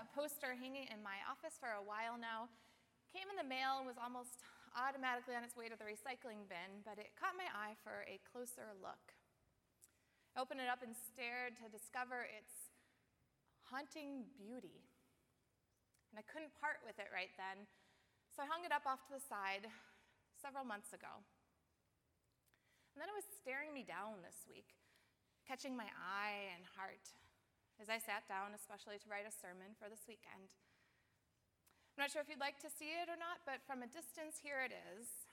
a poster hanging in my office for a while now. Came in the mail and was almost automatically on its way to the recycling bin, but it caught my eye for a closer look. I opened it up and stared to discover its haunting beauty. And I couldn't part with it right then, so I hung it up off to the side several months ago. And then it was staring me down this week, catching my eye and heart as I sat down, especially to write a sermon for this weekend. I'm not sure if you'd like to see it or not, but from a distance, here it is.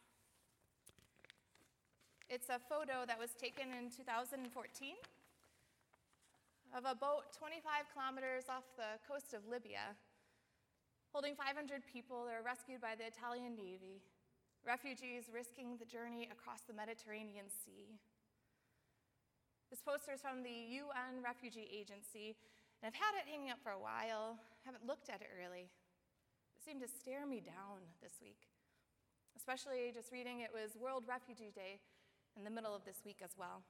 It's a photo that was taken in 2014 of a boat 25 kilometers off the coast of Libya, holding 500 people that were rescued by the Italian Navy, refugees risking the journey across the Mediterranean Sea. This poster is from the UN Refugee Agency, and I've had it hanging up for a while. Haven't looked at it really. It seemed to stare me down this week, especially just reading it was World Refugee Day in the middle of this week as well.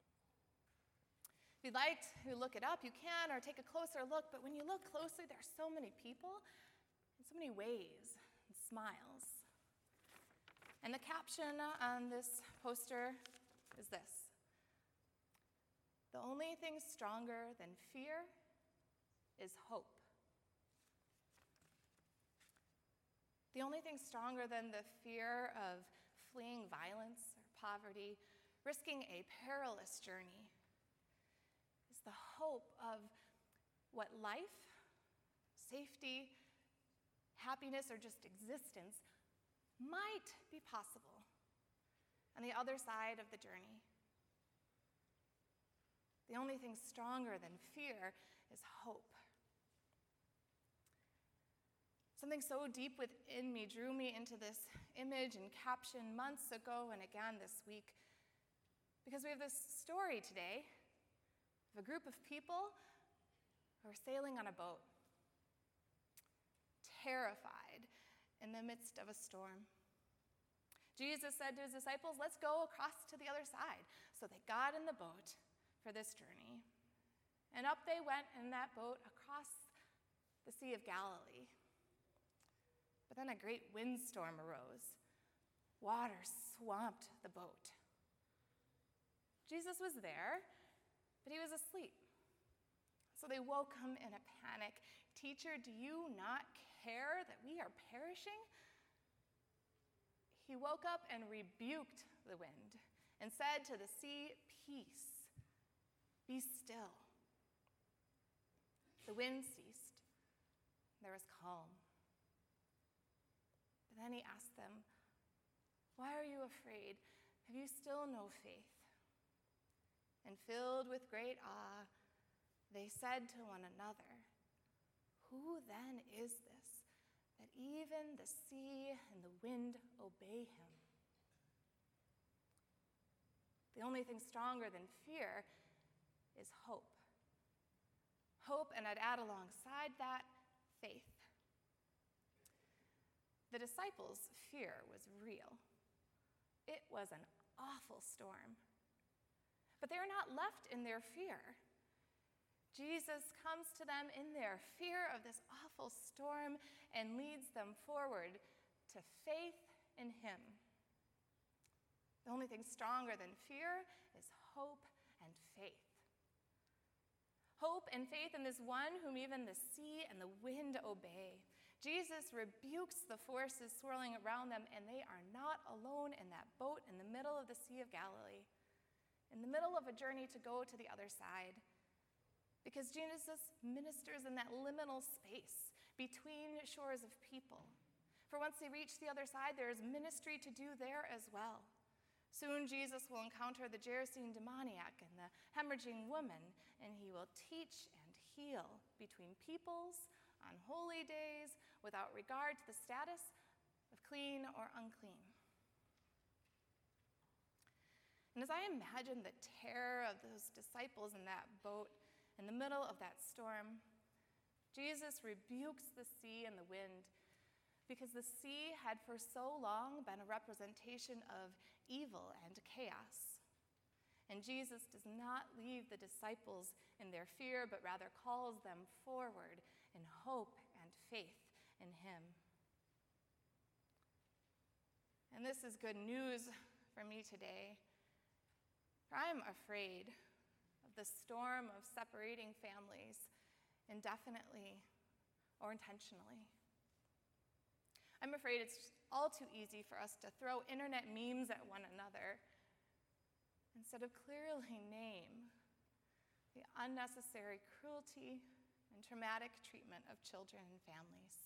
If you'd like to look it up, you can, or take a closer look, but when you look closely, there are so many people in so many ways and smiles. And the caption on this poster is this: "The only thing stronger than fear is hope." The only thing stronger than the fear of fleeing violence or poverty, risking a perilous journey, is the hope of what life, safety, happiness, or just existence might be possible on the other side of the journey. The only thing stronger than fear is hope. Something so deep within me drew me into this image and caption months ago and again this week, because we have this story today of a group of people who are sailing on a boat, terrified in the midst of a storm. Jesus said to his disciples, "Let's go across to the other side." So they got in the boat for this journey, and up they went in that boat across the Sea of Galilee. But then a great windstorm arose. Water swamped the boat. Jesus was there, but he was asleep. So they woke him in a panic. "Teacher, do you not care that we are perishing?" He woke up and rebuked the wind and said to the sea, "Peace, be still." The wind ceased. There was calm. But then he asked them, "Why are you afraid? Have you still no faith?" And filled with great awe, they said to one another, "Who then is this, that even the sea and the wind obey him?" The only thing stronger than fear is hope. Hope, and I'd add alongside that, faith. The disciples' fear was real. It was an awful storm. But they are not left in their fear. Jesus comes to them in their fear of this awful storm and leads them forward to faith in him. The only thing stronger than fear is hope and faith. Hope and faith in this one whom even the sea and the wind obey. Jesus rebukes the forces swirling around them, and they are not alone in that boat in the middle of the Sea of Galilee, in the middle of a journey to go to the other side. Because Jesus ministers in that liminal space between shores of people. For once they reach the other side, there is ministry to do there as well. Soon Jesus will encounter the Gerasene demoniac and the hemorrhaging woman, and he will teach and heal between peoples on holy days without regard to the status of clean or unclean. And as I imagine the terror of those disciples in that boat in the middle of that storm, Jesus rebukes the sea and the wind, because the sea had for so long been a representation of evil and chaos. And Jesus does not leave the disciples in their fear, but rather calls them forward in hope and faith in him. And this is good news for me today, for I am afraid of the storm of separating families indefinitely or intentionally. I'm afraid it's all too easy for us to throw internet memes at one another instead of clearly name the unnecessary cruelty and traumatic treatment of children and families.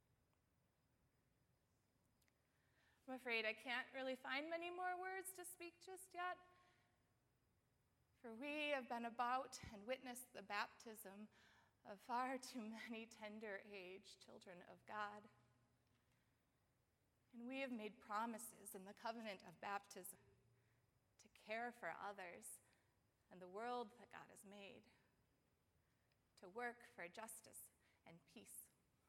I'm afraid I can't really find many more words to speak just yet, for we have been about and witnessed the baptism of far too many tender-age children of God. And we have made promises in the covenant of baptism to care for others and the world that God has made, to work for justice and peace.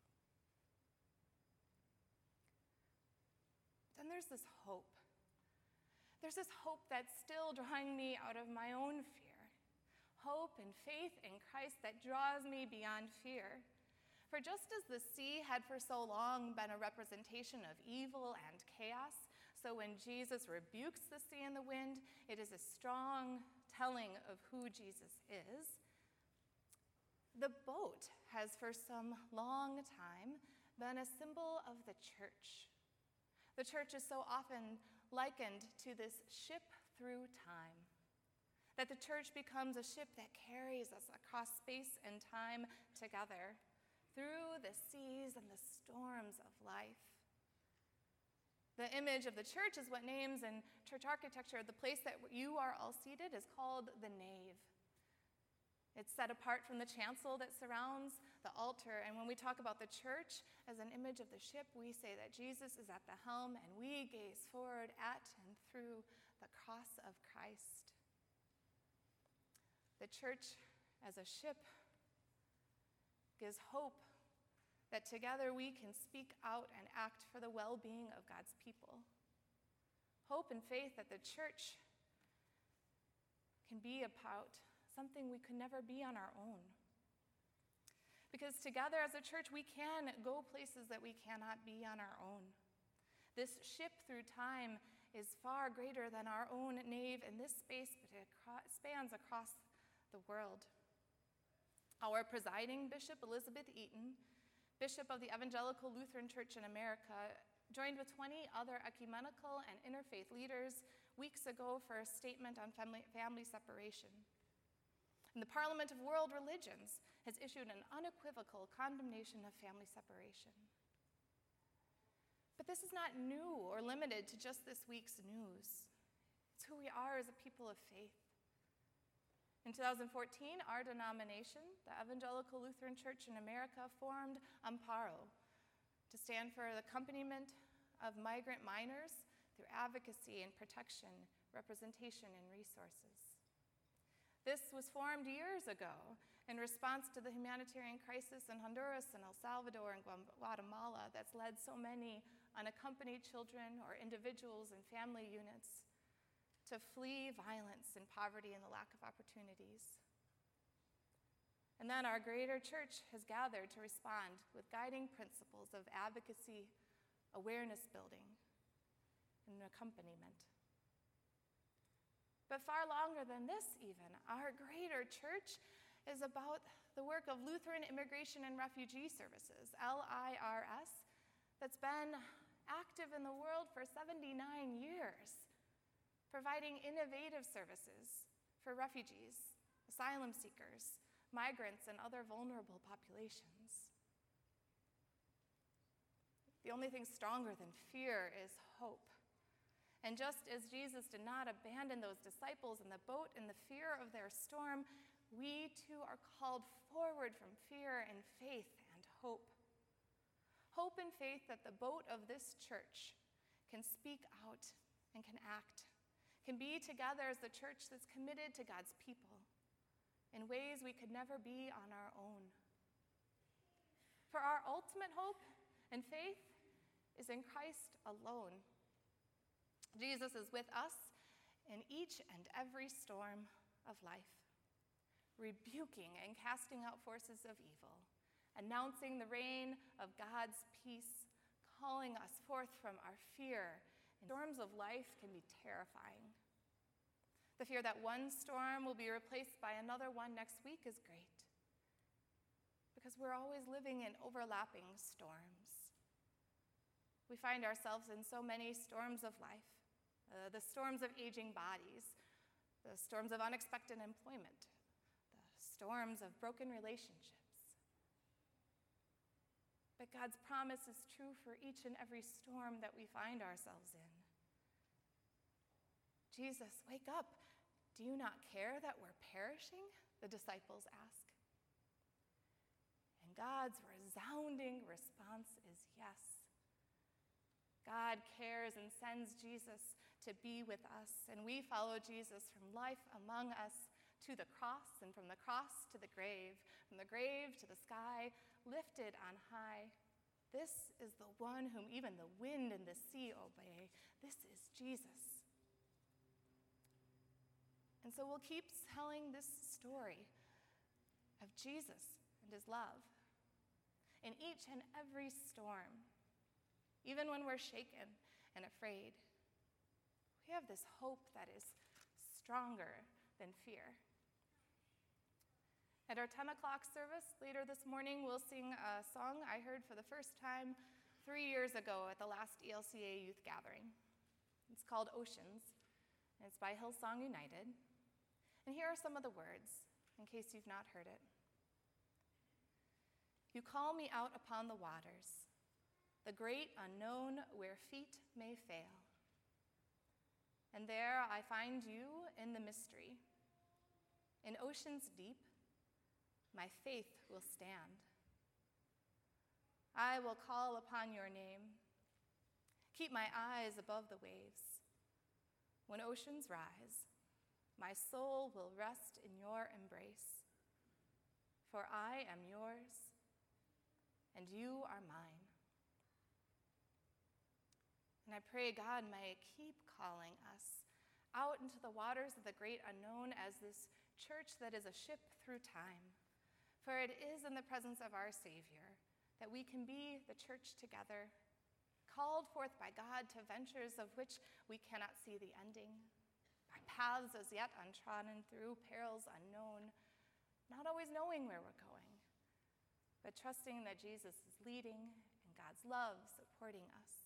Then there's this hope. There's this hope that's still drawing me out of my own fear. Hope and faith in Christ that draws me beyond fear. For just as the sea had for so long been a representation of evil and chaos, so when Jesus rebukes the sea and the wind, it is a strong telling of who Jesus is. The boat has for some long time been a symbol of the church. The church is so often likened to this ship through time, that the church becomes a ship that carries us across space and time together, through the seas and the storms of life. The image of the church is what names in church architecture the place that you are all seated is called the nave. It's set apart from the chancel that surrounds the altar. And when we talk about the church as an image of the ship, we say that Jesus is at the helm and we gaze forward at and through the cross of Christ. The church as a ship gives hope that together we can speak out and act for the well-being of God's people. Hope and faith that the church can be about something we could never be on our own. Because together as a church, we can go places that we cannot be on our own. This ship through time is far greater than our own nave in this space, but it spans across the world. Our presiding bishop, Elizabeth Eaton, bishop of the Evangelical Lutheran Church in America, joined with 20 other ecumenical and interfaith leaders weeks ago for a statement on family separation. And the Parliament of World Religions has issued an unequivocal condemnation of family separation. But this is not new or limited to just this week's news. It's who we are as a people of faith. In 2014, our denomination, the Evangelical Lutheran Church in America, formed Amparo to stand for the accompaniment of migrant minors through advocacy and protection, representation, and resources. This was formed years ago in response to the humanitarian crisis in Honduras and El Salvador and Guatemala that's led so many unaccompanied children or individuals and family units to flee violence and poverty and the lack of opportunities. And then our greater church has gathered to respond with guiding principles of advocacy, awareness building, and accompaniment. But far longer than this even, our greater church is about the work of Lutheran Immigration and Refugee Services, LIRS, that's been active in the world for 79 years, providing innovative services for refugees, asylum seekers, migrants, and other vulnerable populations. The only thing stronger than fear is hope. And just as Jesus did not abandon those disciples in the boat in the fear of their storm, we too are called forward from fear and faith and hope. Hope and faith that the boat of this church can speak out and can act, can be together as the church that's committed to God's people in ways we could never be on our own. For our ultimate hope and faith is in Christ alone. Jesus is with us in each and every storm of life, rebuking and casting out forces of evil announcing the reign of God's peace, calling us forth from our fear. And storms of life can be terrifying. The fear that one storm will be replaced by another one next week is great, because we're always living in overlapping storms. We find ourselves in so many storms of life, the storms of aging bodies, the storms of unexpected employment, the storms of broken relationships. But God's promise is true for each and every storm that we find ourselves in. Jesus, wake up. Do you not care that we're perishing? The disciples ask. And God's resounding response is yes. God cares and sends Jesus to be with us, and we follow Jesus from life among us to the cross, and from the cross to the grave, from the grave to the sky, lifted on high. This is the one whom even the wind and the sea obey. This is Jesus. And so we'll keep telling this story of Jesus and his love in each and every storm. Even when we're shaken and afraid, we have this hope that is stronger than fear. At our 10 o'clock service later this morning, we'll sing a song I heard for the first time 3 years ago at the last ELCA youth gathering. It's called Oceans, and it's by Hillsong United. And here are some of the words, in case you've not heard it. You call me out upon the waters, the great unknown where feet may fail. And there I find you in the mystery. In oceans deep, my faith will stand. I will call upon your name. Keep my eyes above the waves. When oceans rise, my soul will rest in your embrace. For I am yours, and you are mine. And I pray God may keep calling us out into the waters of the great unknown as this church that is a ship through time. For it is in the presence of our Savior that we can be the church together, called forth by God to ventures of which we cannot see the ending, by paths as yet untrodden, through perils unknown, not always knowing where we're going, but trusting that Jesus is leading and God's love supporting us.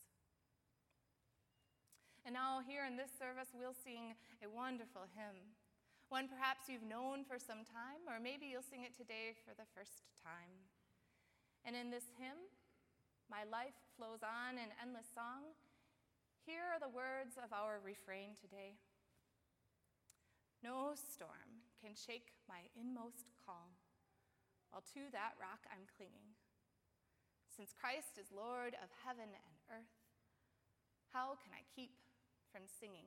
And now here in this service, we'll sing a wonderful hymn, one perhaps you've known for some time, or maybe you'll sing it today for the first time. And in this hymn, My Life Flows On in Endless Song, here are the words of our refrain today. No storm can shake my inmost calm, while to that rock I'm clinging. Since Christ is Lord of heaven and earth, how can I keep from singing?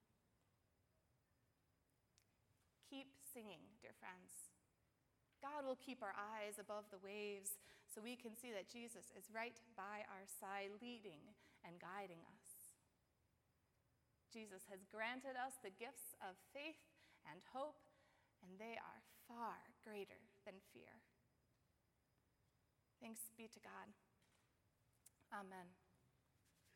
Keep singing, dear friends. God will keep our eyes above the waves so we can see that Jesus is right by our side, leading and guiding us. Jesus has granted us the gifts of faith and hope, and they are far greater than fear. Thanks be to God. Amen.